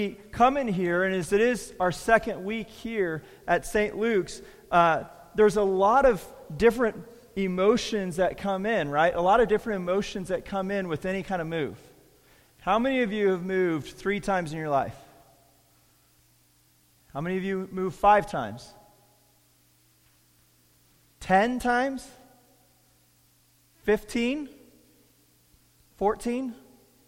We come in here, and as it is our second week here at St. Luke's, there's a lot of different emotions that come in, right? A lot of different emotions that come in with any kind of move. How many of you have moved 3 times in your life? How many of you moved 5 times? 10 times? 15? 14?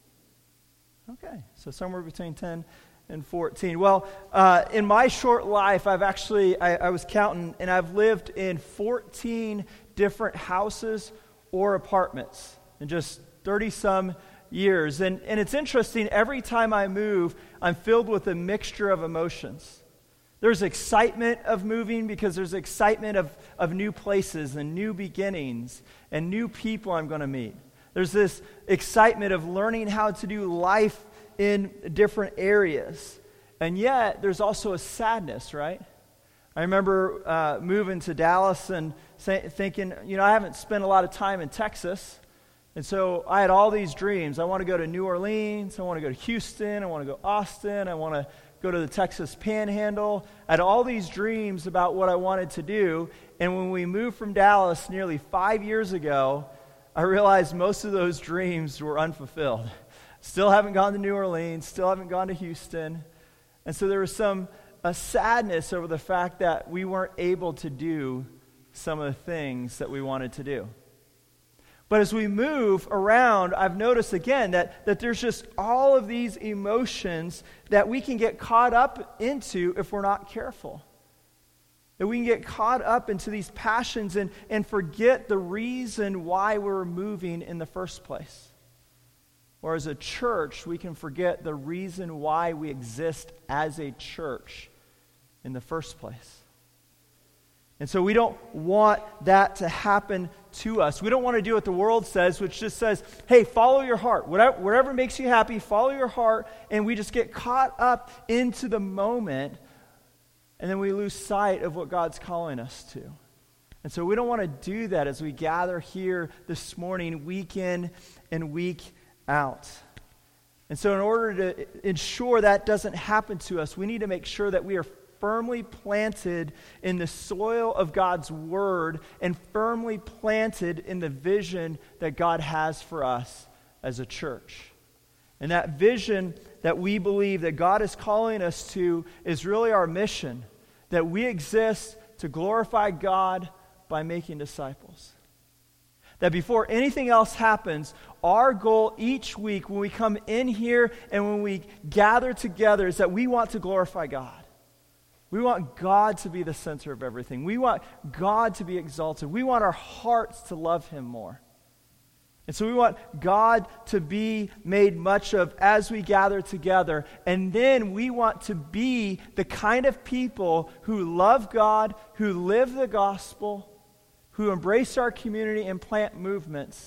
Okay, so somewhere between 10 and 14. Well, in my short life, I was counting, and I've lived in 14 different houses or apartments in just 30-some years. And it's interesting, every time I move, I'm filled with a mixture of emotions. There's excitement of moving because there's excitement of new places and new beginnings and new people I'm going to meet. There's this excitement of learning how to do life in different areas. And yet, there's also a sadness, right? I remember moving to Dallas and thinking, I haven't spent a lot of time in Texas. And so I had all these dreams. I want to go to New Orleans. I want to go to Houston. I want to go to Austin. I want to go to the Texas Panhandle. I had all these dreams about what I wanted to do. And when we moved from Dallas nearly 5 years ago, I realized most of those dreams were unfulfilled. Still haven't gone to New Orleans. Still haven't gone to Houston. And so there was a sadness over the fact that we weren't able to do some of the things that we wanted to do. But as we move around, I've noticed again that there's just all of these emotions that we can get caught up into if we're not careful. That we can get caught up into these passions and forget the reason why we're moving in the first place. Or as a church, we can forget the reason why we exist as a church in the first place. And so we don't want that to happen to us. We don't want to do what the world says, which just says, hey, follow your heart. Whatever makes you happy, follow your heart. And we just get caught up into the moment, and then we lose sight of what God's calling us to. And so we don't want to do that as we gather here this morning, week in and week out. And so in order to ensure that doesn't happen to us, we need to make sure that we are firmly planted in the soil of God's Word and firmly planted in the vision that God has for us as a church. And that vision that we believe that God is calling us to is really our mission, that we exist to glorify God by making disciples. That before anything else happens, our goal each week when we come in here and when we gather together is that we want to glorify God. We want God to be the center of everything. We want God to be exalted. We want our hearts to love Him more. And so we want God to be made much of as we gather together. And then we want to be the kind of people who love God, who live the gospel, who embrace our community and plant movements.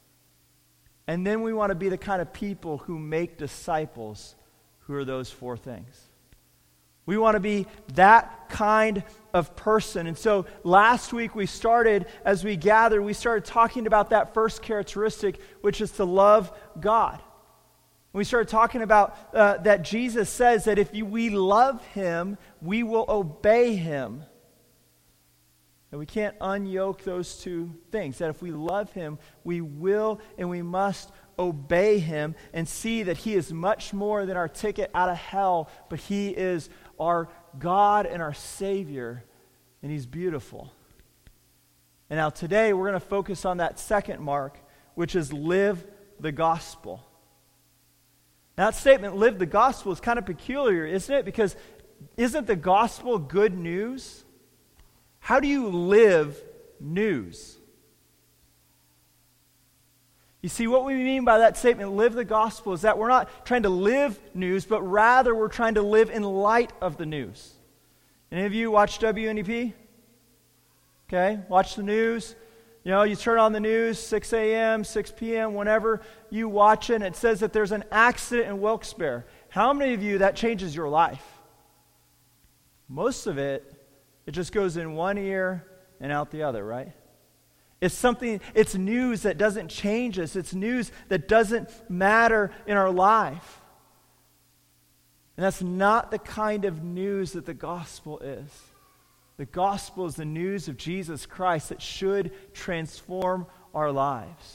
And then we want to be the kind of people who make disciples, who are those 4 things. We want to be that kind of person. And so last week we started talking about that first characteristic, which is to love God. We started talking about that Jesus says that if we love Him, we will obey Him. And we can't unyoke those 2 things. That if we love Him, we will and we must obey Him and see that He is much more than our ticket out of hell, but He is our God and our Savior, and He's beautiful. And now today we're going to focus on that second mark, which is live the gospel. Now, that statement, live the gospel, is kind of peculiar, isn't it? Because isn't the gospel good news? How do you live news? You see, what we mean by that statement, live the gospel, is that we're not trying to live news, but rather we're trying to live in light of the news. Any of you watch WNEP? Okay, watch the news. You turn on the news, 6 a.m., 6 p.m., whenever you watch it, and it says that there's an accident in Wilkes-Barre. How many of you that changes your life? Most of it just goes in one ear and out the other, right? It's news that doesn't change us. It's news that doesn't matter in our life. And that's not the kind of news that the gospel is. The gospel is the news of Jesus Christ that should transform our lives.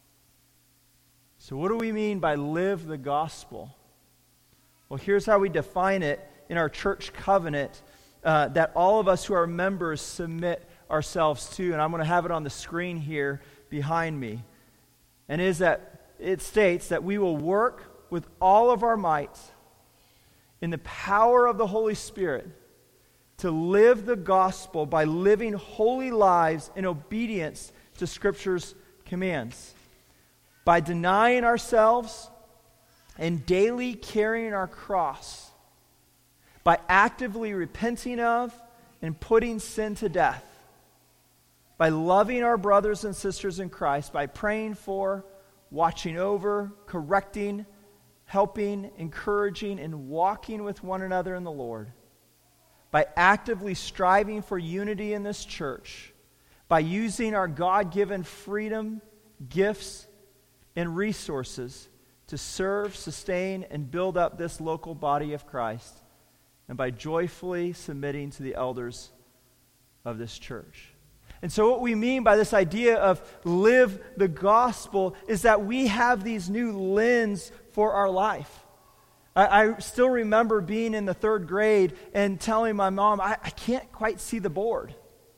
So what do we mean by live the gospel? Well, here's how we define it in our church covenant that all of us who are members submit ourselves to. And I'm going to have it on the screen here behind me. And it states that we will work with all of our might in the power of the Holy Spirit to live the gospel by living holy lives in obedience to Scripture's commands, by denying ourselves and daily carrying our cross, by actively repenting of and putting sin to death, by loving our brothers and sisters in Christ, by praying for, watching over, correcting, helping, encouraging, and walking with one another in the Lord, by actively striving for unity in this church, by using our God-given freedom, gifts, and resources to serve, sustain, and build up this local body of Christ, and by joyfully submitting to the elders of this church. And so what we mean by this idea of live the gospel is that we have these new lens for our life. I still remember being in the 3rd grade and telling my mom, I can't quite see the board.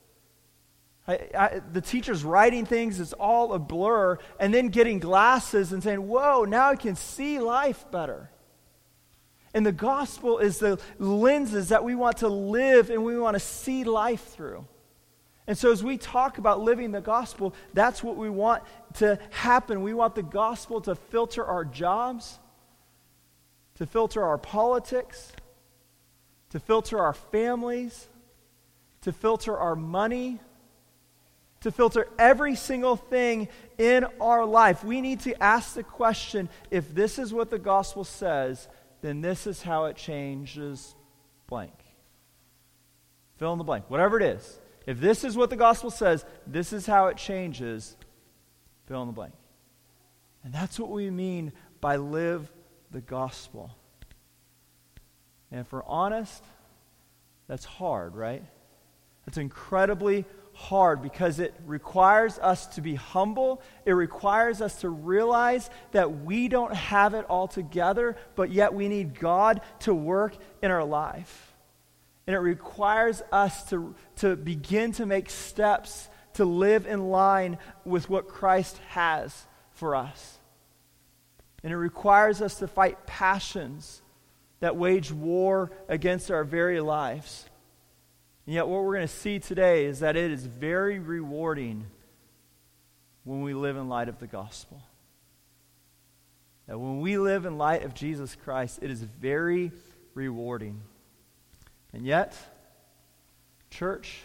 The teacher's writing things, it's all a blur, and then getting glasses and saying, whoa, now I can see life better. And the gospel is the lenses that we want to live and we want to see life through. And so as we talk about living the gospel, that's what we want to happen. We want the gospel to filter our jobs, to filter our politics, to filter our families, to filter our money, to filter every single thing in our life. We need to ask the question, if this is what the gospel says, then this is how it changes blank. Fill in the blank, whatever it is. If this is what the gospel says, this is how it changes, fill in the blank. And that's what we mean by live the gospel. And if we're honest, that's hard, right? It's incredibly hard because it requires us to be humble. It requires us to realize that we don't have it all together, but yet we need God to work in our life. And it requires us to begin to make steps to live in line with what Christ has for us. And it requires us to fight passions that wage war against our very lives. And yet what we're going to see today is that it is very rewarding when we live in light of the gospel. That when we live in light of Jesus Christ, it is very rewarding. And yet, church,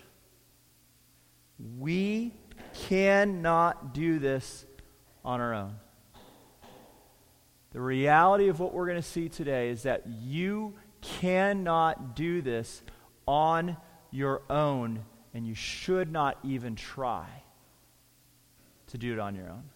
we cannot do this on our own. The reality of what we're going to see today is that you cannot do this on your own, and you should not even try to do it on your own.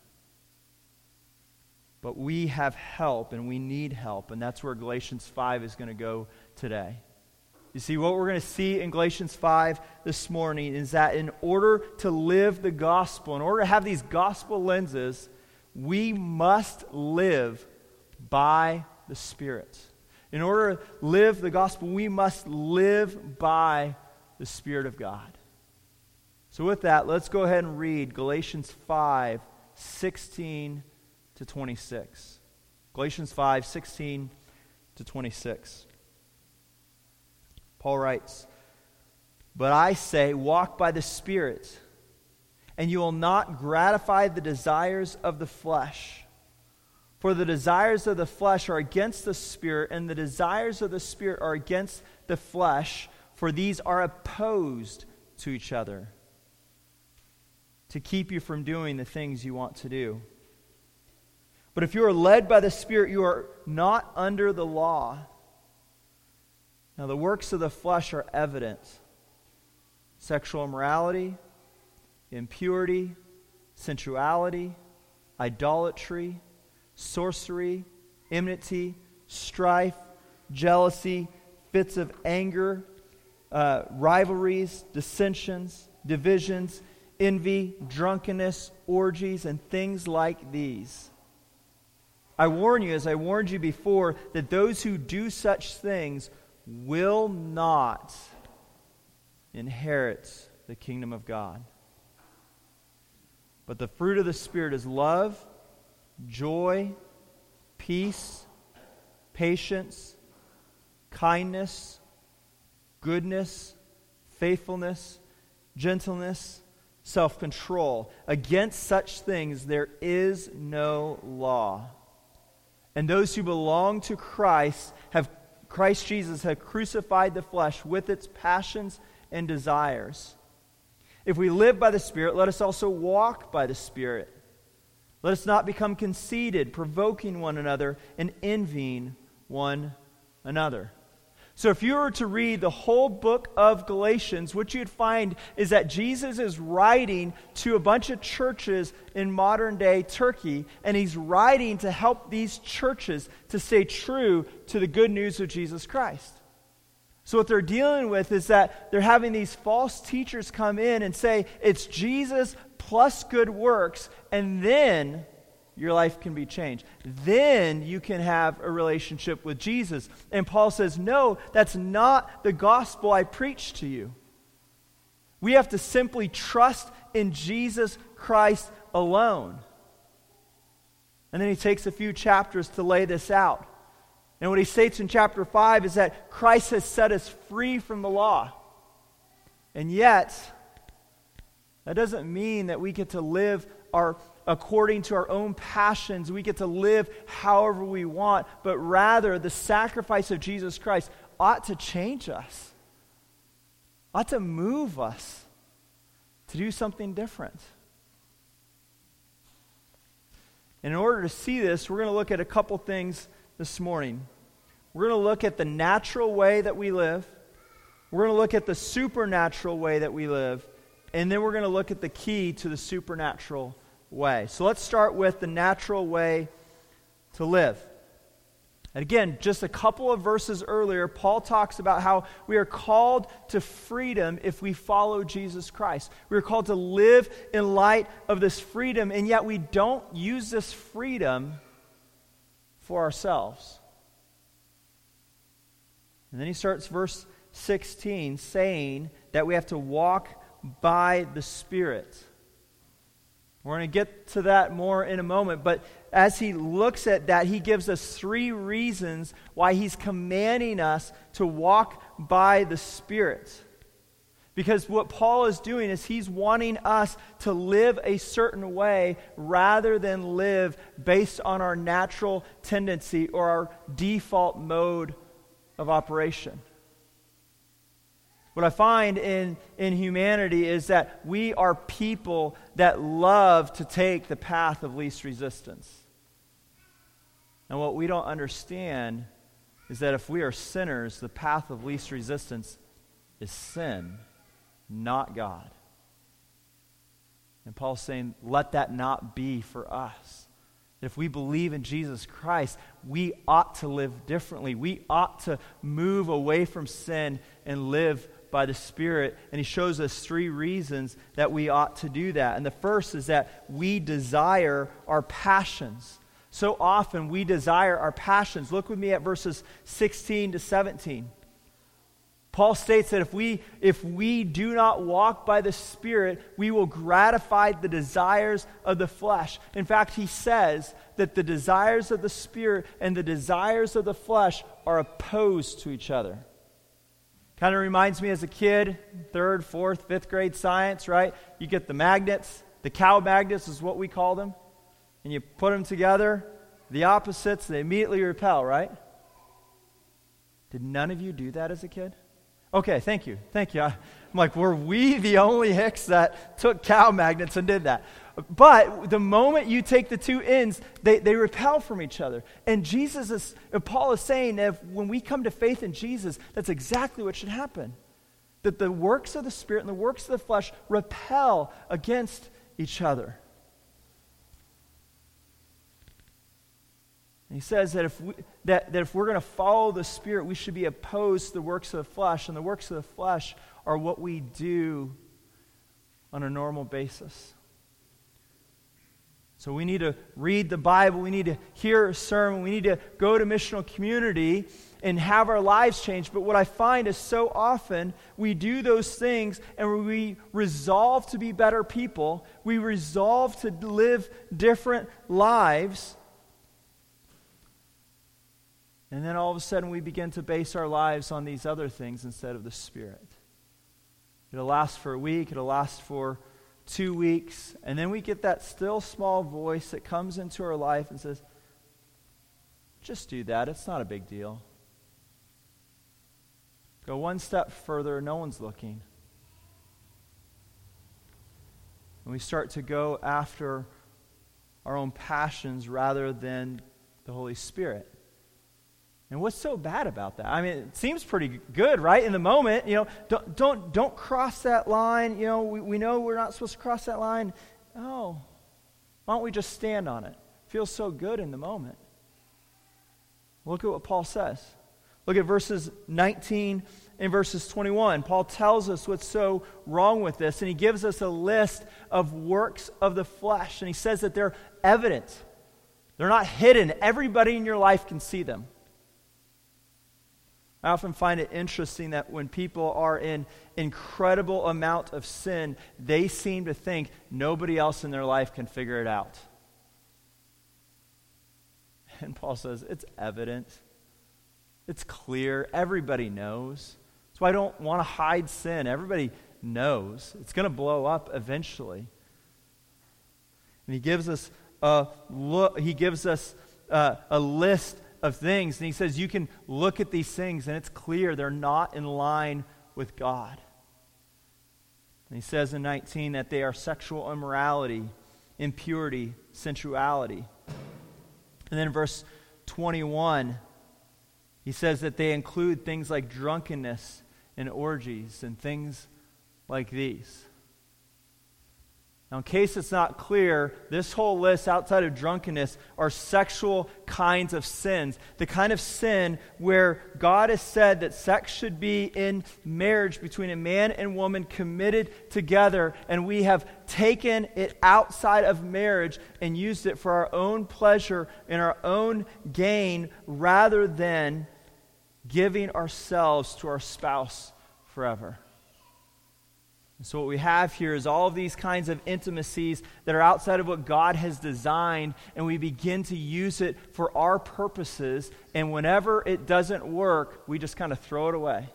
But we have help, and we need help, and that's where Galatians 5 is going to go today. You see, what we're going to see in Galatians 5 this morning is that in order to live the gospel, in order to have these gospel lenses, we must live by the Spirit. In order to live the gospel, we must live by the Spirit of God. So with that, let's go ahead and read Galatians 5, 16 to 26. Galatians 5, 16 to 26. Paul writes, "But I say, walk by the Spirit, and you will not gratify the desires of the flesh. For the desires of the flesh are against the Spirit, and the desires of the Spirit are against the flesh, for these are opposed to each other, to keep you from doing the things you want to do. But if you are led by the Spirit, you are not under the law. Now the works of the flesh are evident: sexual immorality, impurity, sensuality, idolatry, sorcery, enmity, strife, jealousy, fits of anger, rivalries, dissensions, divisions, envy, drunkenness, orgies, and things like these. I warn you, as I warned you before, that those who do such things will not inherit the kingdom of God. But the fruit of the Spirit is love, joy, peace, patience, kindness, goodness, faithfulness, gentleness, self-control. Against such things there is no law. And those who belong to Christ Jesus have crucified the flesh with its passions and desires. If we live by the Spirit, let us also walk by the Spirit. Let us not become conceited, provoking one another and envying one another. So if you were to read the whole book of Galatians, what you'd find is that Jesus is writing to a bunch of churches in modern-day Turkey, and he's writing to help these churches to stay true to the good news of Jesus Christ. So what they're dealing with is that they're having these false teachers come in and say, it's Jesus plus good works, and then your life can be changed. Then you can have a relationship with Jesus. And Paul says, no, that's not the gospel I preach to you. We have to simply trust in Jesus Christ alone. And then he takes a few chapters to lay this out. And what he states in chapter 5 is that Christ has set us free from the law. And yet, that doesn't mean that we get to live according to our own passions. We get to live however we want, but rather the sacrifice of Jesus Christ ought to change us, ought to move us to do something different. And in order to see this, we're going to look at a couple things this morning. We're going to look at the natural way that we live. We're going to look at the supernatural way that we live. And then we're going to look at the key to the supernatural way. So let's start with the natural way to live. And again, just a couple of verses earlier, Paul talks about how we are called to freedom if we follow Jesus Christ. We are called to live in light of this freedom, and yet we don't use this freedom for ourselves. And then he starts verse 16 saying that we have to walk by the Spirit. We're going to get to that more in a moment, but as he looks at that, he gives us 3 reasons why he's commanding us to walk by the Spirit. Because what Paul is doing is he's wanting us to live a certain way rather than live based on our natural tendency or our default mode of operation. What I find in humanity is that we are people that love to take the path of least resistance. And what we don't understand is that if we are sinners, the path of least resistance is sin, not God. And Paul's saying, let that not be for us. If we believe in Jesus Christ, we ought to live differently. We ought to move away from sin and live by the Spirit. And he shows us 3 reasons that we ought to do that. And the first is that we desire our passions. So often we desire our passions. Look with me at verses 16 to 17. Paul states that if we do not walk by the Spirit, we will gratify the desires of the flesh. In fact, he says that the desires of the Spirit and the desires of the flesh are opposed to each other. Kind of reminds me as a kid, 3rd, 4th, 5th grade science, right? You get the magnets, the cow magnets is what we call them, and you put them together, the opposites, they immediately repel, right? Did none of you do that as a kid? Okay, thank you. I'm like, were we the only hicks that took cow magnets and did that? But the moment you take the 2 ends, they repel from each other. And Paul is saying that when we come to faith in Jesus, that's exactly what should happen. That the works of the Spirit and the works of the flesh repel against each other. he says that if we're going to follow the Spirit, we should be opposed to the works of the flesh. And the works of the flesh are what we do on a normal basis. So we need to read the Bible. We need to hear a sermon. We need to go to missional community and have our lives changed. But what I find is so often we do those things and we resolve to be better people. We resolve to live different lives. And then all of a sudden we begin to base our lives on these other things instead of the Spirit. It'll last for a week. It'll last for 2 weeks. And then we get that still small voice that comes into our life and says, just do that. It's not a big deal. Go one step further. No one's looking. And we start to go after our own passions rather than the Holy Spirit. And what's so bad about that? I mean, it seems pretty good, right? In the moment, don't cross that line. We know we're not supposed to cross that line. Oh, why don't we just stand on it? It feels so good in the moment. Look at what Paul says. Look at verses 19 and verses 21. Paul tells us what's so wrong with this, and he gives us a list of works of the flesh, and he says that they're evident. They're not hidden. Everybody in your life can see them. I often find it interesting that when people are in incredible amount of sin, they seem to think nobody else in their life can figure it out. And Paul says, it's evident. It's clear. Everybody knows. That's why I don't want to hide sin. Everybody knows. It's going to blow up eventually. And he gives us a list of things, and he says you can look at these things and it's clear they're not in line with God. And he says in 19 that they are sexual immorality, impurity, sensuality. And then in verse 21, he says that they include things like drunkenness and orgies and things like these. Now, in case it's not clear, this whole list outside of drunkenness are sexual kinds of sins. The kind of sin where God has said that sex should be in marriage between a man and woman committed together, and we have taken it outside of marriage and used it for our own pleasure and our own gain rather than giving ourselves to our spouse forever. And so what we have here is all of these kinds of intimacies that are outside of what God has designed, and we begin to use it for our purposes, and whenever it doesn't work, we just kind of throw it away.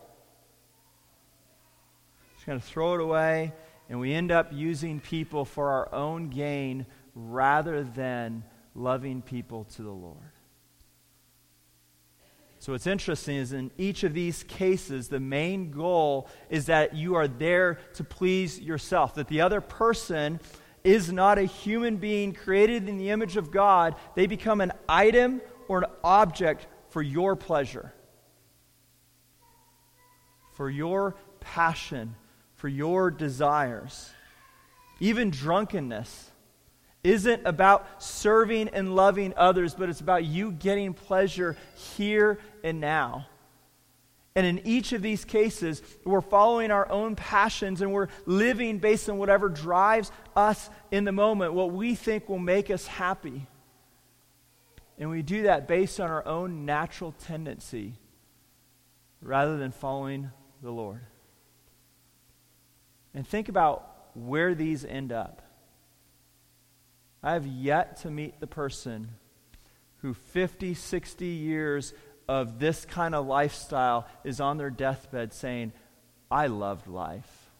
Just kind of throw it away, and we end up using people for our own gain rather than loving people to the Lord. So what's interesting is in each of these cases, the main goal is that you are there to please yourself, that the other person is not a human being created in the image of God. They become an item or an object for your pleasure, for your passion, for your desires. Even drunkenness isn't about serving and loving others, but it's about you getting pleasure here and now. And in each of these cases, we're following our own passions and we're living based on whatever drives us in the moment, what we think will make us happy. And we do that based on our own natural tendency rather than following the Lord. And think about where these end up. I have yet to meet the person who 50, 60 years of this kind of lifestyle is on their deathbed saying, I loved life.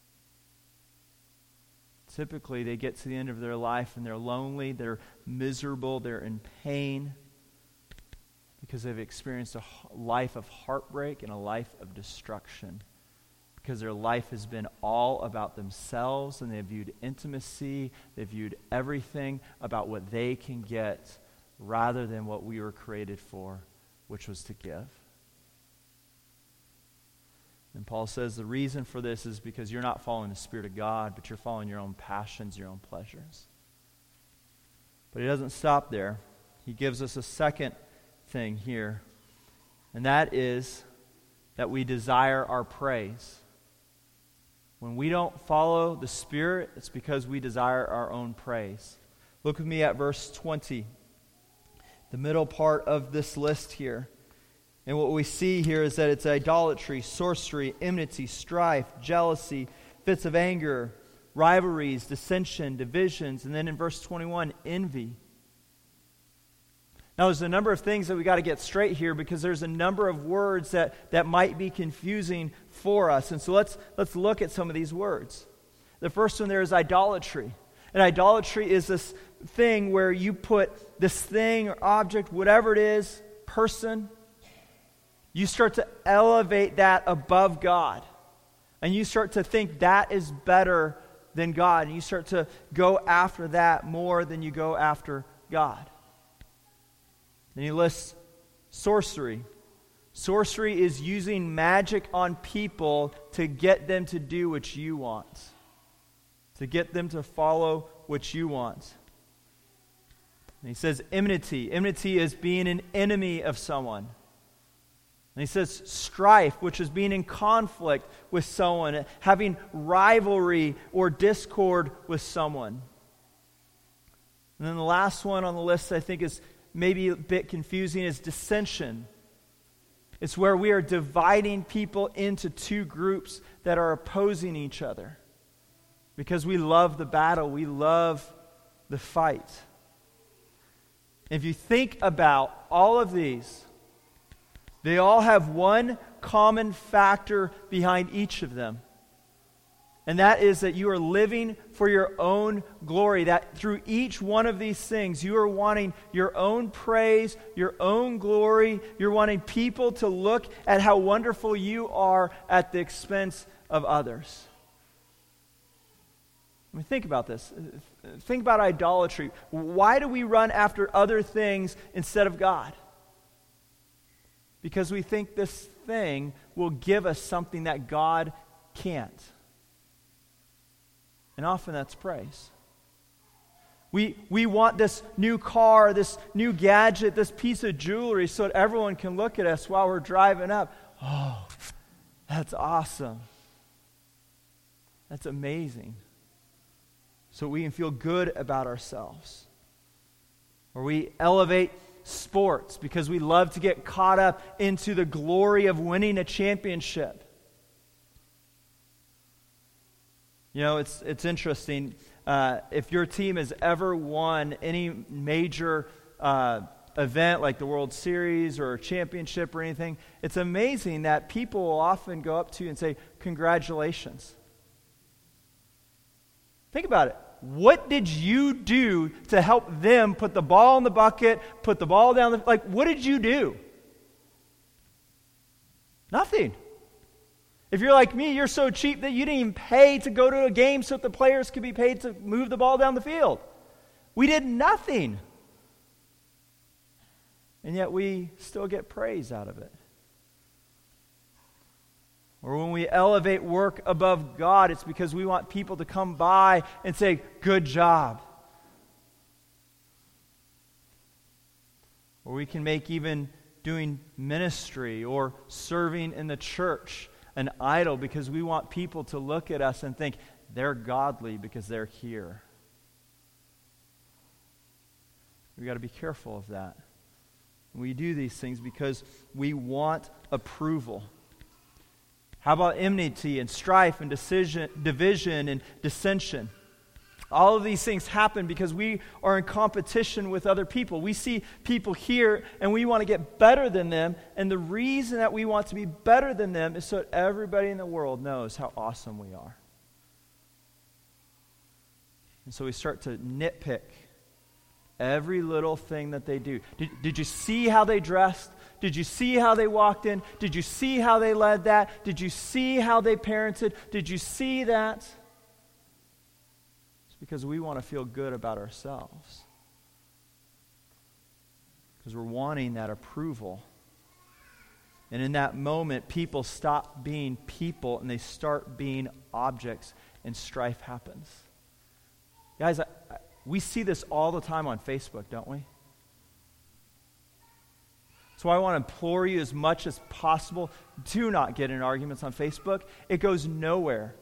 Typically, they get to the end of their life and they're lonely, they're miserable, they're in pain because they've experienced a life of heartbreak and a life of destruction. Because their life has been all about themselves and they viewed intimacy, they viewed everything about what they can get rather than what we were created for, which was to give. And Paul says the reason for this is because you're not following the Spirit of God, but you're following your own passions, your own pleasures. But he doesn't stop there. he gives us a second thing here, and that is that we desire our praise. When we don't follow the Spirit, it's because we desire our own praise. Look with me at verse 20, the middle part of this list here. And what we see here is that it's idolatry, sorcery, enmity, strife, jealousy, fits of anger, rivalries, dissension, divisions, and then in verse 21, envy. Now, there's a number of things that we got to get straight here because there's a number of words that might be confusing for us. And so let's look at some of these words. The first one there is idolatry. And idolatry is this thing where you put this thing or object, whatever it is, person, you start to elevate that above God. And you start to think that is better than God. And you start to go after that more than you go after God. Then he lists sorcery. Sorcery is using magic on people to get them to do what you want. To get them to follow what you want. And he says enmity. Enmity is being an enemy of someone. And he says strife, which is being in conflict with someone, having rivalry or discord with someone. And then the last one on the list I think is maybe a bit confusing is dissension. It's where we are dividing people into two groups that are opposing each other. Because we love the battle, we love the fight. If you think about all of these, they all have one common factor behind each of them. And that is that you are living for your own glory. That through each one of these things, you are wanting your own praise, your own glory. You're wanting people to look at how wonderful you are at the expense of others. I mean, think about this. Think about idolatry. Why do we run after other things instead of God? Because we think this thing will give us something that God can't. And often that's praise. We want this new car, this new gadget, this piece of jewelry so that everyone can look at us while we're driving up. Oh, that's awesome. That's amazing. So we can feel good about ourselves. Or we elevate sports because we love to get caught up into the glory of winning a championship. You know, it's interesting. If your team has ever won any major event like the World Series or a championship or anything, it's amazing that people will often go up to you and say, "Congratulations." Think about it. What did you do to help them put the ball in the bucket, put the ball down what did you do? Nothing. If you're like me, you're so cheap that you didn't even pay to go to a game so that the players could be paid to move the ball down the field. We did nothing. And yet we still get praise out of it. Or when we elevate work above God, it's because we want people to come by and say, "Good job." Or we can make even doing ministry or serving in the church an idol because we want people to look at us and think they're godly because they're here. We've got to be careful of that. We do these things because we want approval. How about enmity and strife and division and dissension? All of these things happen because we are in competition with other people. We see people here and we want to get better than them. And the reason that we want to be better than them is so that everybody in the world knows how awesome we are. And so we start to nitpick every little thing that they do. Did you see how they dressed? Did you see how they walked in? Did you see how they led that? Did you see how they parented? Did you see that? It's because we want to feel good about ourselves. Because we're wanting that approval. And in that moment, people stop being people and they start being objects, and strife happens. Guys, we see this all the time on Facebook, don't we? So I want to implore you as much as possible, do not get in arguments on Facebook. It goes nowhere.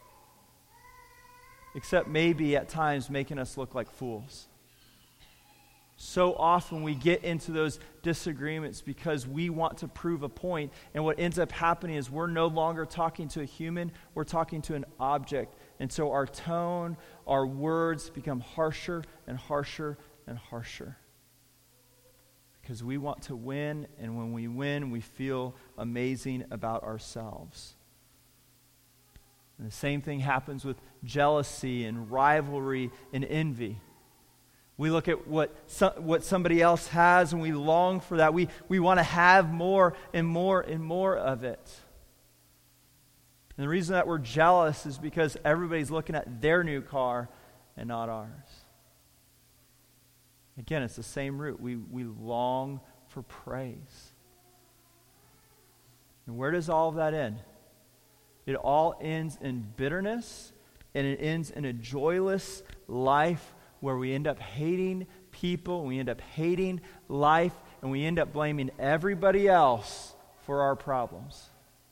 Except maybe at times making us look like fools. So often we get into those disagreements because we want to prove a point, and what ends up happening is we're no longer talking to a human, we're talking to an object. And so our tone, our words become harsher and harsher and harsher. Because we want to win, and when we win, we feel amazing about ourselves. And the same thing happens with jealousy and rivalry and envy. We look at what somebody else has, and we long for that. We want to have more and more and more of it. And the reason that we're jealous is because everybody's looking at their new car and not ours. Again, it's the same root. We long for praise. And where does all of that end? It all ends in bitterness, and it ends in a joyless life where we end up hating people, we end up hating life, and we end up blaming everybody else for our problems.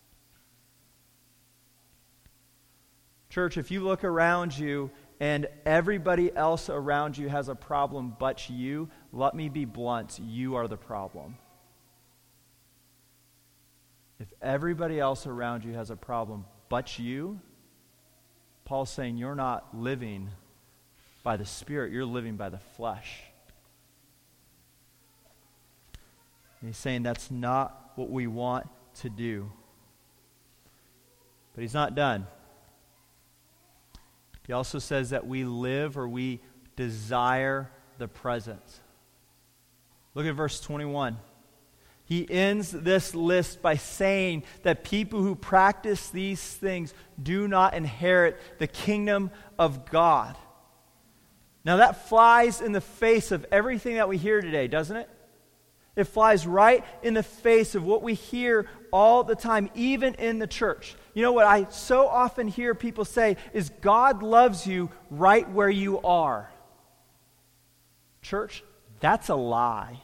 Church, if you look around you and everybody else around you has a problem but you, let me be blunt, you are the problem. If everybody else around you has a problem but you, Paul's saying you're not living by the Spirit, you're living by the flesh. And he's saying that's not what we want to do. But he's not done. He also says that we live or we desire the present. Look at verse 21. He ends this list by saying that people who practice these things do not inherit the kingdom of God. Now that flies in the face of everything that we hear today, doesn't it? It flies right in the face of what we hear all the time, even in the church. You know what I so often hear people say is God loves you right where you are. Church, that's a lie.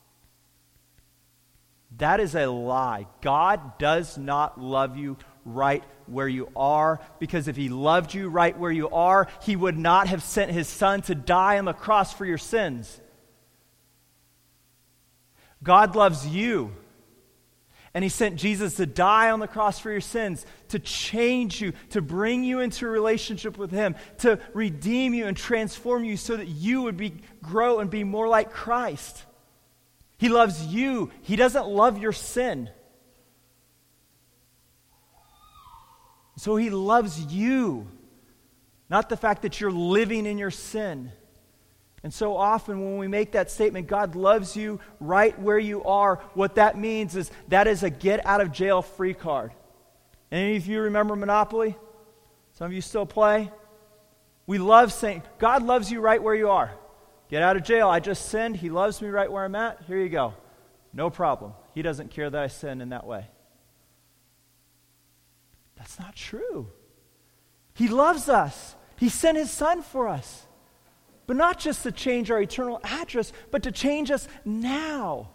That is a lie. God does not love you right where you are, because if he loved you right where you are, he would not have sent his son to die on the cross for your sins. God loves you, and he sent Jesus to die on the cross for your sins, to change you, to bring you into a relationship with him, to redeem you and transform you so that you would grow and be more like Christ. He loves you. He doesn't love your sin. So he loves you, not the fact that you're living in your sin. And so often when we make that statement, God loves you right where you are, what that means is that is a get-out-of-jail-free card. Any of you remember Monopoly? Some of you still play? We love saying, God loves you right where you are. Get out of jail. I just sinned. He loves me right where I'm at. Here you go. No problem. He doesn't care that I sin in that way. That's not true. He loves us. He sent his son for us. But not just to change our eternal address, but to change us now.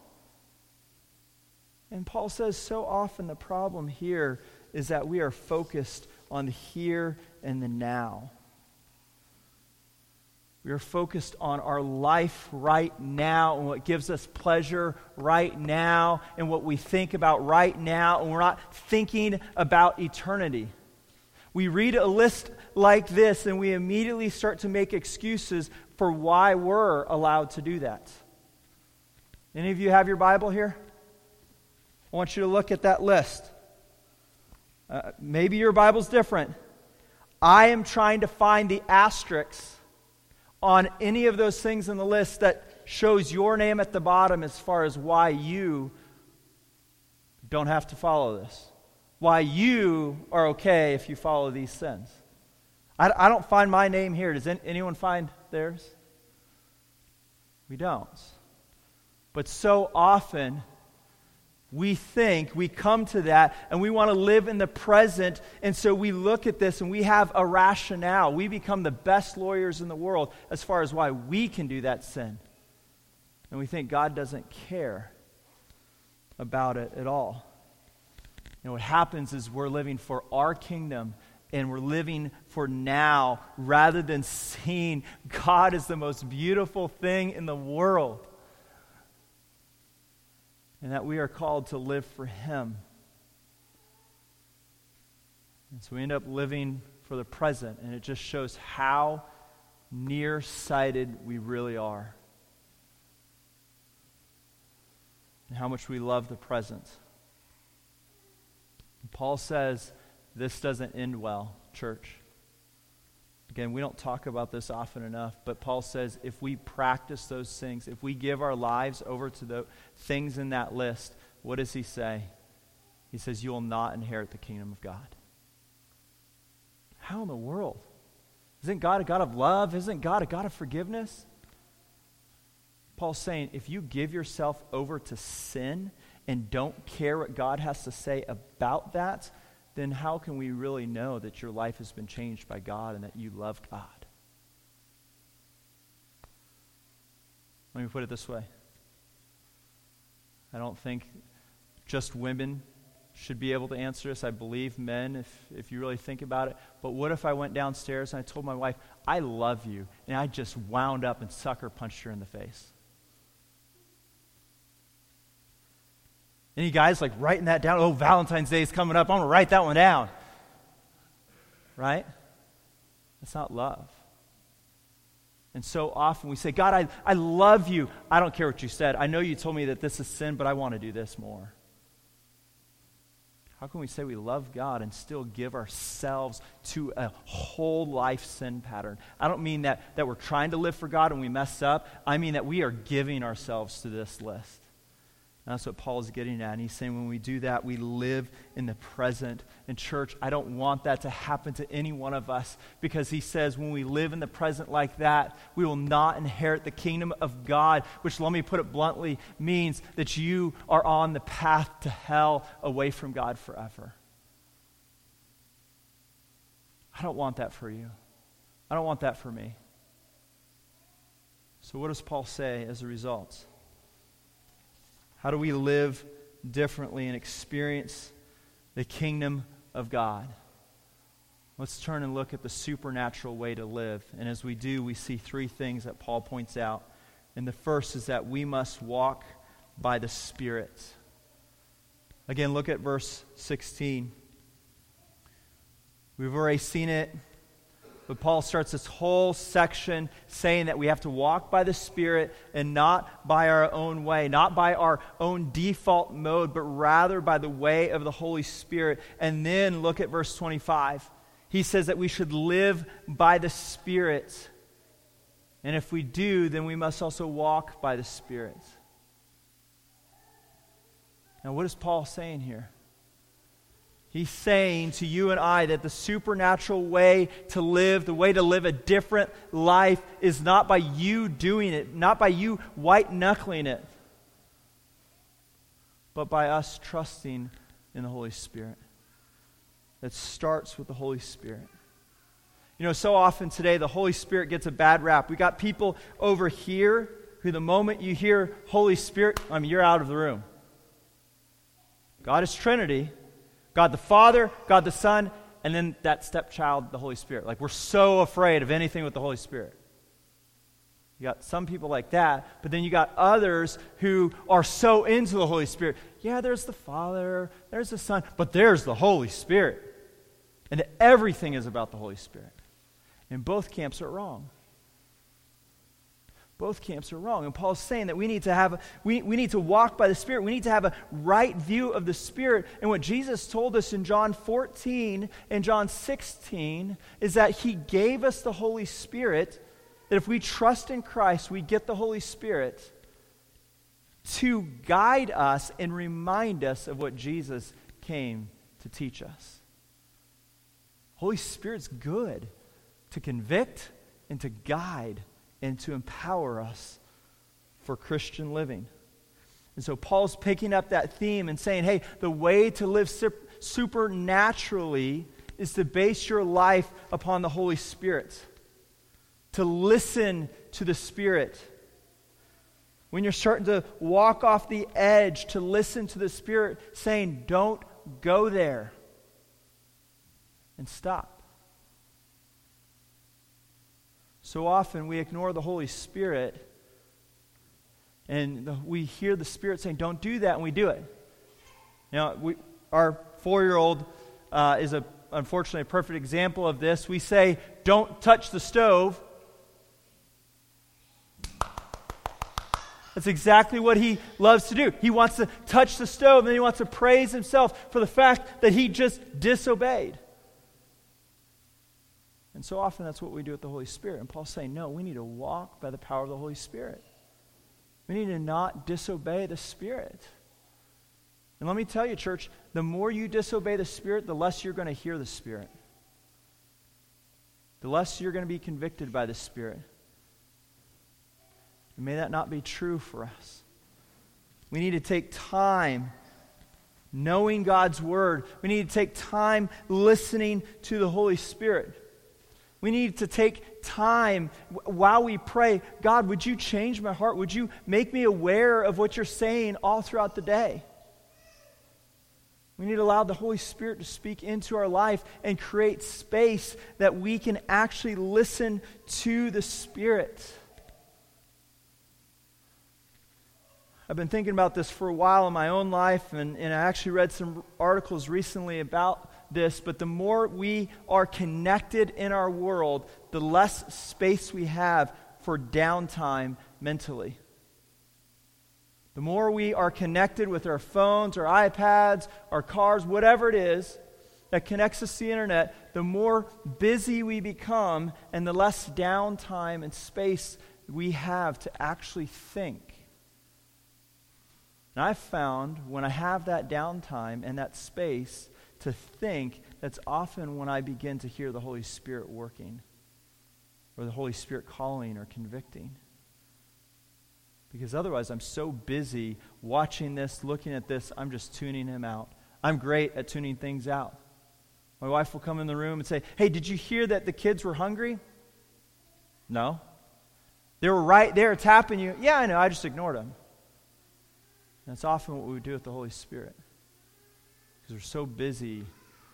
And Paul says so often the problem here is that we are focused on the here and the now. We are focused on our life right now and what gives us pleasure right now and what we think about right now, and we're not thinking about eternity. We read a list like this and we immediately start to make excuses for why we're allowed to do that. Any of you have your Bible here? I want you to look at that list. Maybe your Bible's different. I am trying to find the asterisks on any of those things in the list that shows your name at the bottom as far as why you don't have to follow this. Why you are okay if you follow these sins. I don't find my name here. Does anyone find theirs? We don't. But so often we come to that and we want to live in the present, and so we look at this and we have a rationale. We become the best lawyers in the world as far as why we can do that sin. And we think God doesn't care. about it at all. What happens is we're living for our kingdom, and we're living for now rather than seeing God as the most beautiful thing in the world. And that we are called to live for Him. And so we end up living for the present, and it just shows how nearsighted we really are. And how much we love the present. And Paul says, this doesn't end well, church. Again, we don't talk about this often enough, but Paul says if we practice those things, if we give our lives over to the things in that list, what does he say? He says, you will not inherit the kingdom of God. How in the world? Isn't God a God of love? Isn't God a God of forgiveness? Paul's saying, if you give yourself over to sin and don't care what God has to say about that, then how can we really know that your life has been changed by God and that you love God? Let me put it this way. I don't think just women should be able to answer this. I believe men, if you really think about it. But what if I went downstairs and I told my wife, I love you, and I just wound up and sucker punched her in the face? Any guys like writing that down? Oh, Valentine's Day is coming up. I'm going to write that one down. Right? That's not love. And so often we say, God, I love you. I don't care what you said. I know you told me that this is sin, but I want to do this more. How can we say we love God and still give ourselves to a whole life sin pattern? I don't mean that we're trying to live for God and we mess up. I mean that we are giving ourselves to this list. And that's what Paul is getting at. And he's saying when we do that, we live in the present. And church, I don't want that to happen to any one of us, because he says when we live in the present like that, we will not inherit the kingdom of God, which, let me put it bluntly, means that you are on the path to hell, away from God forever. I don't want that for you. I don't want that for me. So what does Paul say as a result? How do we live differently and experience the kingdom of God? Let's turn and look at the supernatural way to live. And as we do, we see three things that Paul points out. And the first is that we must walk by the Spirit. Again, look at verse 16. We've already seen it. But Paul starts this whole section saying that we have to walk by the Spirit and not by our own way, not by our own default mode, but rather by the way of the Holy Spirit. And then look at verse 25. He says that we should live by the Spirit. And if we do, then we must also walk by the Spirit. Now, what is Paul saying here? He's saying to you and I that the supernatural way to live, the way to live a different life, is not by you doing it, not by you white-knuckling it, but by us trusting in the Holy Spirit. It starts with the Holy Spirit. You know, so often today the Holy Spirit gets a bad rap. We got people over here who the moment you hear Holy Spirit, you're out of the room. God is Trinity. God the Father, God the Son, and then that stepchild, the Holy Spirit. Like, we're so afraid of anything with the Holy Spirit. You got some people like that, but then you got others who are so into the Holy Spirit. Yeah, there's the Father, there's the Son, but there's the Holy Spirit. And everything is about the Holy Spirit. And both camps are wrong. Both camps are wrong. And Paul's saying that we need to walk by the Spirit. We need to have a right view of the Spirit. And what Jesus told us in John 14 and John 16 is that he gave us the Holy Spirit, that if we trust in Christ, we get the Holy Spirit to guide us and remind us of what Jesus came to teach us. Holy Spirit's good to convict and to guide and to empower us for Christian living. And so Paul's picking up that theme and saying, hey, the way to live supernaturally is to base your life upon the Holy Spirit, to listen to the Spirit. When you're starting to walk off the edge to listen to the Spirit saying, don't go there. And stop. So often we ignore the Holy Spirit and we hear the Spirit saying, don't do that, and we do it. You know, our 4-year-old is unfortunately a perfect example of this. We say, don't touch the stove. That's exactly what he loves to do. He wants to touch the stove, and then he wants to praise himself for the fact that he just disobeyed. And so often that's what we do with the Holy Spirit. And Paul's saying, no, we need to walk by the power of the Holy Spirit. We need to not disobey the Spirit. And let me tell you, church, the more you disobey the Spirit, the less you're going to hear the Spirit. The less you're going to be convicted by the Spirit. And may that not be true for us. We need to take time knowing God's Word. We need to take time listening to the Holy Spirit. We need to take time while we pray, God, would you change my heart? Would you make me aware of what you're saying all throughout the day? We need to allow the Holy Spirit to speak into our life and create space that we can actually listen to the Spirit. I've been thinking about this for a while in my own life, and I actually read some articles recently about this, but the more we are connected in our world, the less space we have for downtime mentally. The more we are connected with our phones, our iPads, our cars, whatever it is that connects us to the internet, the more busy we become and the less downtime and space we have to actually think. And I've found when I have that downtime and that space to think, that's often when I begin to hear the Holy Spirit working or the Holy Spirit calling or convicting. Because otherwise I'm so busy watching this, looking at this, I'm just tuning him out. I'm great at tuning things out. My wife will come in the room and say, hey, did you hear that the kids were hungry? No. They were right there tapping you. Yeah, I know, I just ignored them. And that's often what we do with the Holy Spirit. Because we're so busy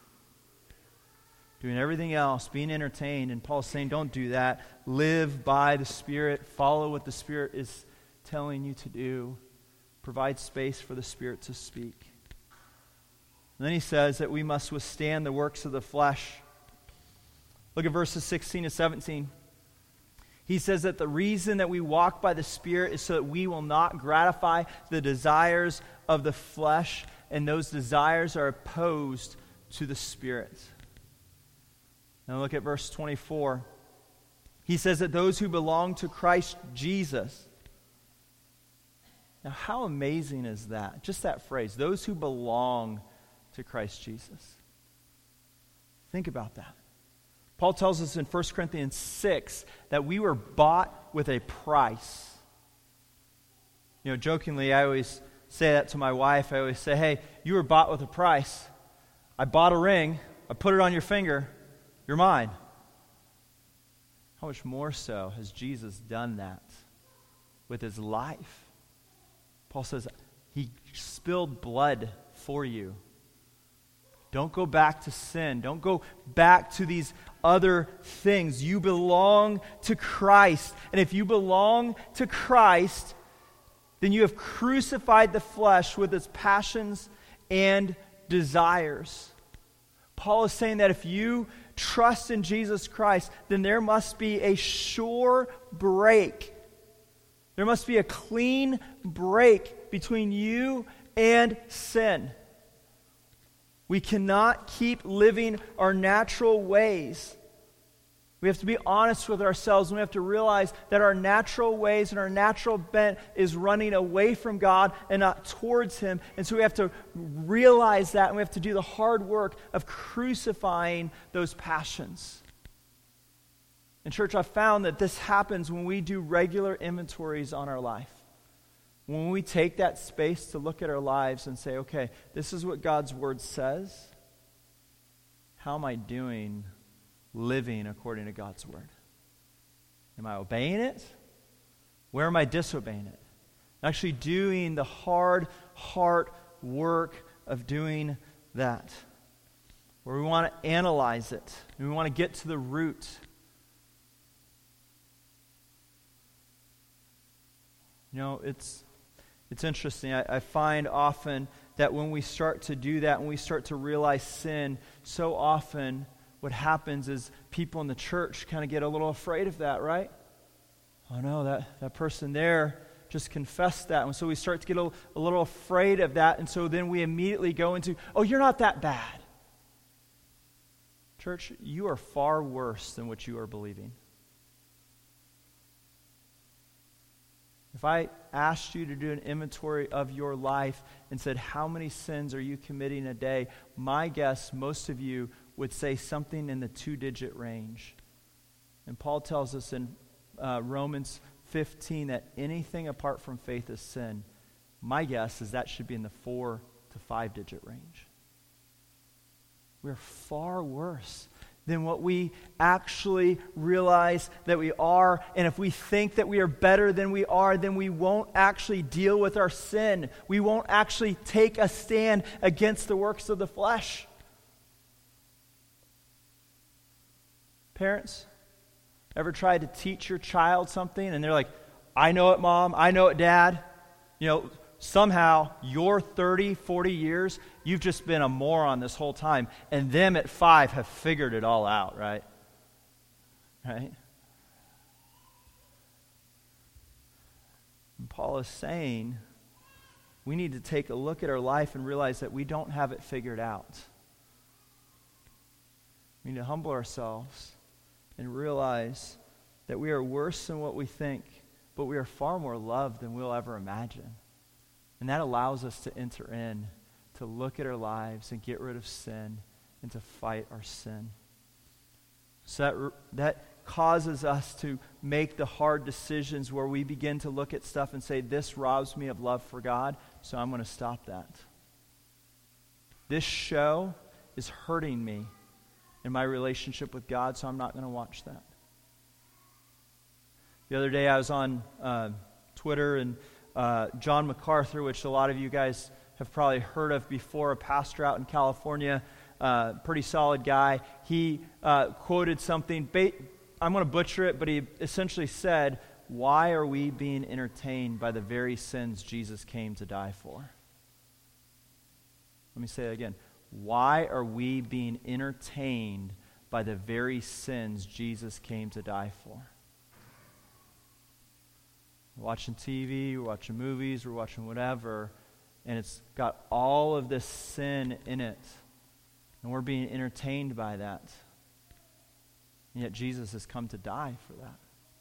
doing everything else, being entertained. And Paul's saying, don't do that. Live by the Spirit. Follow what the Spirit is telling you to do. Provide space for the Spirit to speak. And then he says that we must withstand the works of the flesh. Look at verses 16 to 17. He says that the reason that we walk by the Spirit is so that we will not gratify the desires of the flesh, and those desires are opposed to the Spirit. Now look at verse 24. He says that those who belong to Christ Jesus. Now how amazing is that? Just that phrase, those who belong to Christ Jesus. Think about that. Paul tells us in 1 Corinthians 6 that we were bought with a price. You know, jokingly, I always say that to my wife. I always say, hey, you were bought with a price. I bought a ring. I put it on your finger. You're mine. How much more so has Jesus done that with his life? Paul says he spilled blood for you. Don't go back to sin. Don't go back to these other things. You belong to Christ. And if you belong to Christ, then you have crucified the flesh with its passions and desires. Paul is saying that if you trust in Jesus Christ, then there must be a sure break. There must be a clean break between you and sin. We cannot keep living our natural ways. We have to be honest with ourselves, and we have to realize that our natural ways and our natural bent is running away from God and not towards Him. And so we have to realize that, and we have to do the hard work of crucifying those passions. In church, I've found that this happens when we do regular inventories on our life. When we take that space to look at our lives and say, okay, this is what God's Word says. How am I doing living according to God's Word? Am I obeying it? Where am I disobeying it? Actually doing the hard heart work of doing that. Where we want to analyze it. And we want to get to the root. You know, it's interesting. I find often that when we start to do that, when we start to realize sin, so often what happens is people in the church kind of get a little afraid of that, right? Oh no, that person there just confessed that. And so we start to get a little afraid of that. And so then we immediately go into, oh, you're not that bad. Church, you are far worse than what you are believing. If I asked you to do an inventory of your life and said, how many sins are you committing a day? My guess, most of you would say something in the 2-digit range. And Paul tells us in Romans 15 that anything apart from faith is sin. My guess is that should be in the 4 to 5-digit range. We're far worse than what we actually realize that we are. And if we think that we are better than we are, then we won't actually deal with our sin. We won't actually take a stand against the works of the flesh. Parents, ever tried to teach your child something and they're like, I know it, Mom, I know it, Dad. You know, somehow your 30, 40 years, you've just been a moron this whole time. And them at 5 have figured it all out, right? Right? And Paul is saying we need to take a look at our life and realize that we don't have it figured out. We need to humble ourselves and realize that we are worse than what we think, but we are far more loved than we'll ever imagine. And that allows us to enter in, to look at our lives and get rid of sin and to fight our sin. So that causes us to make the hard decisions where we begin to look at stuff and say, this robs me of love for God, so I'm going to stop that. This show is hurting me in my relationship with God, so I'm not going to watch that. The other day I was on Twitter, and John MacArthur, which a lot of you guys have probably heard of before, a pastor out in California, pretty solid guy. He quoted something, I'm going to butcher it, but he essentially said, why are we being entertained by the very sins Jesus came to die for? Let me say that again. Why are we being entertained by the very sins Jesus came to die for? We're watching TV, we're watching movies, we're watching whatever, and it's got all of this sin in it. And we're being entertained by that. And yet Jesus has come to die for that.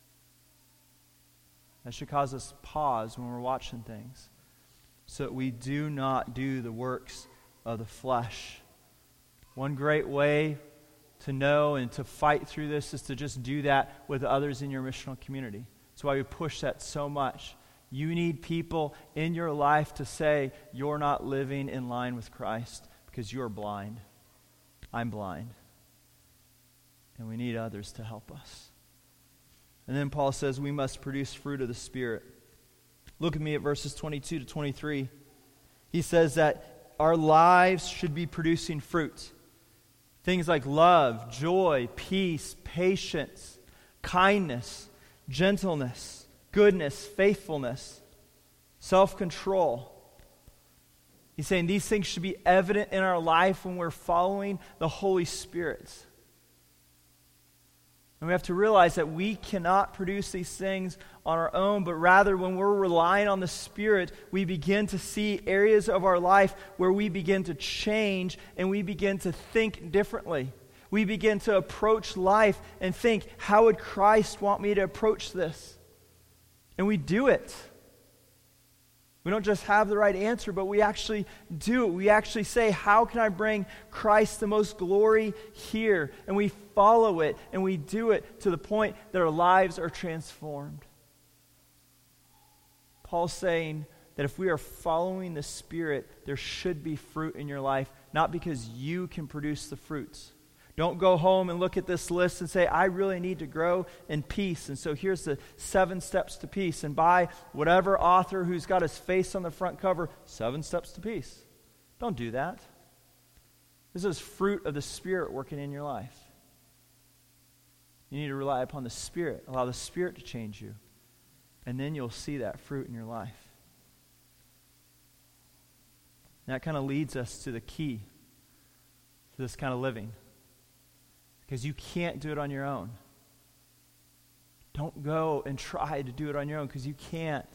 That should cause us pause when we're watching things, so that we do not do the works of the flesh. One great way to know and to fight through this is to just do that with others in your missional community. That's why we push that so much. You need people in your life to say, you're not living in line with Christ because you're blind. I'm blind. And we need others to help us. And then Paul says we must produce fruit of the Spirit. Look at me at verses 22 to 23. He says that our lives should be producing fruit. Things like love, joy, peace, patience, kindness, gentleness, goodness, faithfulness, self-control. He's saying these things should be evident in our life when we're following the Holy Spirit. And we have to realize that we cannot produce these things on our own, but rather when we're relying on the Spirit, we begin to see areas of our life where we begin to change and we begin to think differently. We begin to approach life and think, how would Christ want me to approach this? And we do it. We don't just have the right answer, but we actually do it. We actually say, how can I bring Christ the most glory here? And we follow it, and we do it to the point that our lives are transformed. Paul's saying that if we are following the Spirit, there should be fruit in your life, not because you can produce the fruits, Don't go home and look at this list and say, I really need to grow in peace. And so here's the 7 steps to peace. And by whatever author who's got his face on the front cover, 7 steps to peace. Don't do that. This is fruit of the Spirit working in your life. You need to rely upon the Spirit. Allow the Spirit to change you. And then you'll see that fruit in your life. And that kind of leads us to the key to this kind of living. Because you can't do it on your own. Don't go and try to do it on your own, because you can't.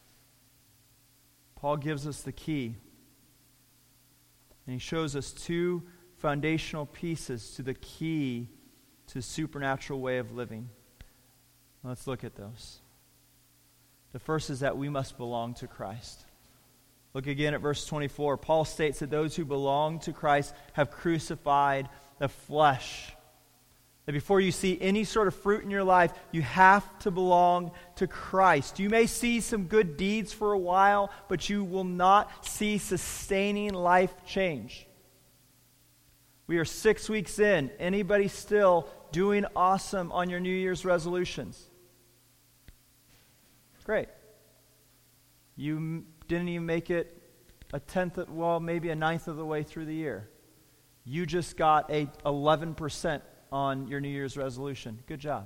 Paul gives us the key. And he shows us 2 foundational pieces to the key to the supernatural way of living. Let's look at those. The first is that we must belong to Christ. Look again at verse 24. Paul states that those who belong to Christ have crucified the flesh. That before you see any sort of fruit in your life, you have to belong to Christ. You may see some good deeds for a while, but you will not see sustaining life change. We are 6 weeks in. Anybody still doing awesome on your New Year's resolutions? Great. You didn't even make it maybe a ninth of the way through the year. You just got a 11% on your New Year's resolution. Good job.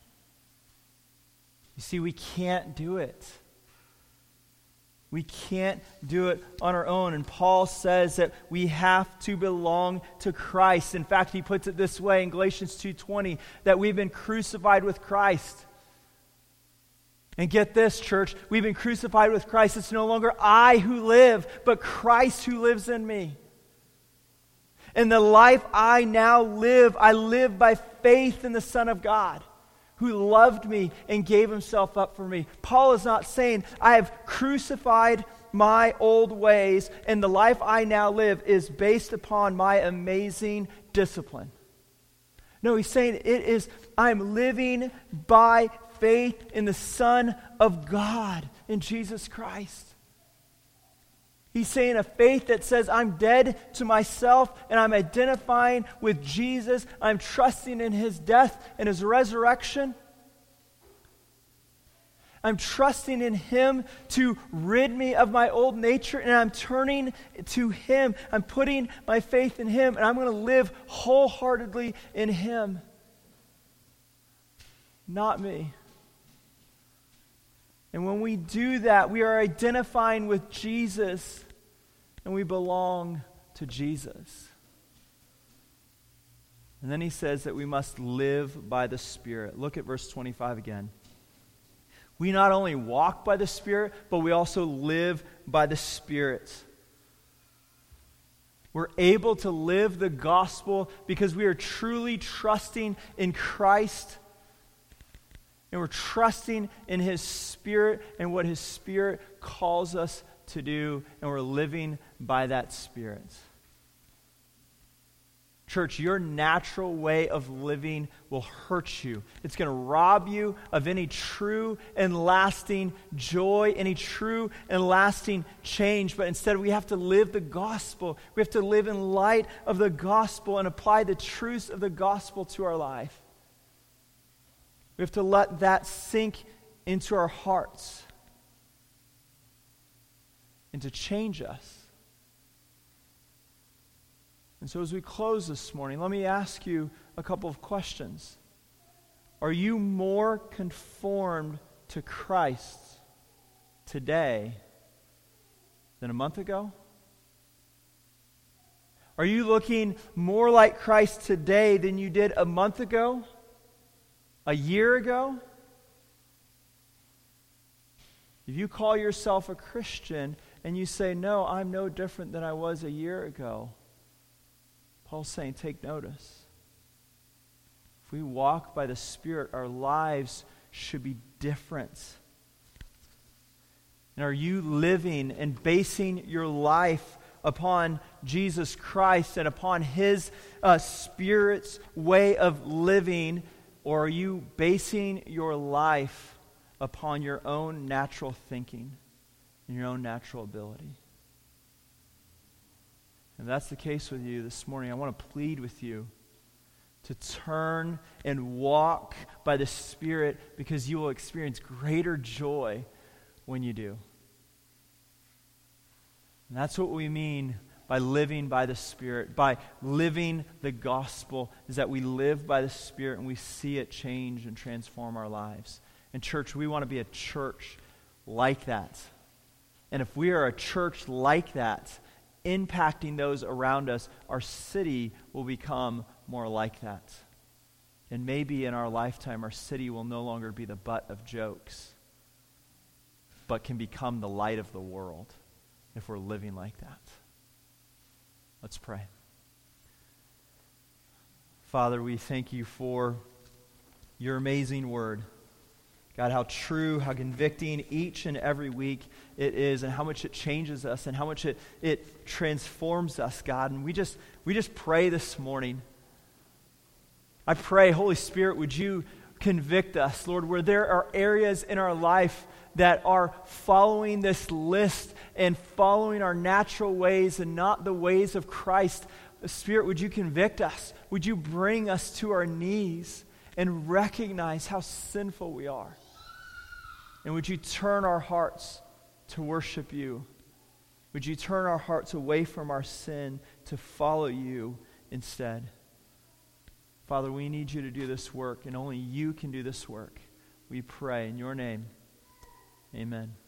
You see, we can't do it. We can't do it on our own. And Paul says that we have to belong to Christ. In fact, he puts it this way in Galatians 2:20, that we've been crucified with Christ. And get this, church, we've been crucified with Christ. It's no longer I who live, but Christ who lives in me. And the life I now live, I live by faith in the Son of God, who loved me and gave himself up for me. Paul is not saying, I have crucified my old ways, and the life I now live is based upon my amazing discipline. No, he's saying I'm living by faith in the Son of God, in Jesus Christ. He's saying a faith that says I'm dead to myself and I'm identifying with Jesus. I'm trusting in his death and his resurrection. I'm trusting in him to rid me of my old nature, and I'm turning to him. I'm putting my faith in him, and I'm going to live wholeheartedly in him. Not me. And when we do that, we are identifying with Jesus, and we belong to Jesus. And then he says that we must live by the Spirit. Look at verse 25 again. We not only walk by the Spirit, but we also live by the Spirit. We're able to live the gospel because we are truly trusting in Christ, and we're trusting in his Spirit and what his Spirit calls us to do, and we're living by that Spirit. Church, your natural way of living will hurt you. It's going to rob you of any true and lasting joy, any true and lasting change. But instead, we have to live the gospel. We have to live in light of the gospel and apply the truths of the gospel to our life. We have to let that sink into our hearts and to change us. And so as we close this morning, let me ask you a couple of questions. Are you more conformed to Christ today than a month ago? Are you looking more like Christ today than you did a month ago? A year ago? If you call yourself a Christian and you say, no, I'm no different than I was a year ago, Paul's saying, take notice. If we walk by the Spirit, our lives should be different. And are you living and basing your life upon Jesus Christ and upon his Spirit's way of living, or are you basing your life upon your own natural thinking and your own natural ability? If that's the case with you this morning, I want to plead with you to turn and walk by the Spirit, because you will experience greater joy when you do. And that's what we mean by living by the Spirit, by living the gospel, is that we live by the Spirit and we see it change and transform our lives. And church, we want to be a church like that. And if we are a church like that, impacting those around us, our city will become more like that. And maybe in our lifetime, our city will no longer be the butt of jokes, but can become the light of the world if we're living like that. Let's pray. Father, we thank you for your amazing word. God, how true, how convicting each and every week it is, and how much it changes us, and how much it transforms us, God. And we just pray this morning. I pray, Holy Spirit, would you convict us, Lord, where there are areas in our life that are following this list and following our natural ways and not the ways of Christ. Spirit, would you convict us? Would you bring us to our knees and recognize how sinful we are? And would you turn our hearts to worship you? Would you turn our hearts away from our sin to follow you instead? Father, we need you to do this work, and only you can do this work. We pray in your name. Amen.